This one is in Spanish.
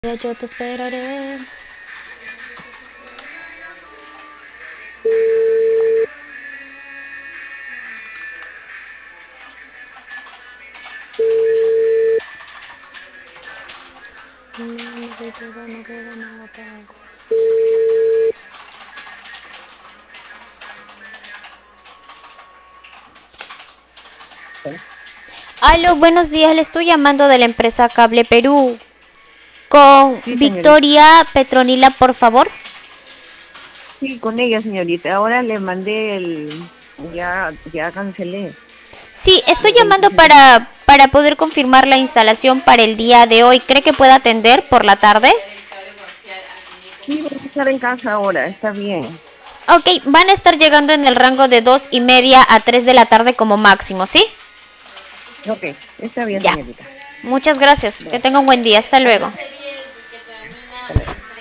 Ya yo te esperaré. No queda nada para... Aló, buenos días. Le estoy llamando de la empresa Cable Perú. Con Sí, señorita. Victoria Petronila, por favor. Sí, con ella, señorita. Ahora le mandé ya cancelé Sí, estoy los llamando 25. para poder confirmar la instalación para el día de hoy. ¿Cree que pueda atender por la tarde? Sí, voy a estar en casa ahora, está bien. Ok, van a estar llegando en el rango de 2:30 a 3 de la tarde como máximo, ¿sí? Ok, está bien, Ya. señorita. Muchas gracias. Que Bueno, tenga un buen día. Hasta luego. hasta luego.